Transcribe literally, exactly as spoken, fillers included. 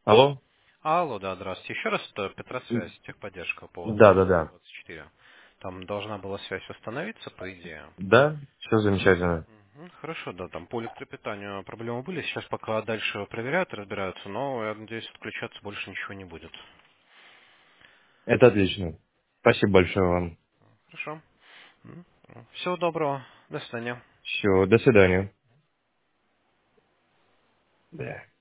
Алло? Алло, да, здравствуйте. Еще раз, это М, Петросвязь, техподдержка по поводу Да, да, Яндекса да. двадцать четыре. Там должна была связь восстановиться, по идее. Да, все замечательно. Мгм, хорошо, да, там по электропитанию проблемы были. Сейчас пока дальше проверяют, разбираются, но я надеюсь, отключаться больше ничего не будет. Это отлично. Спасибо большое вам. Хорошо. Всего доброго. До свидания. Все, до свидания. Да.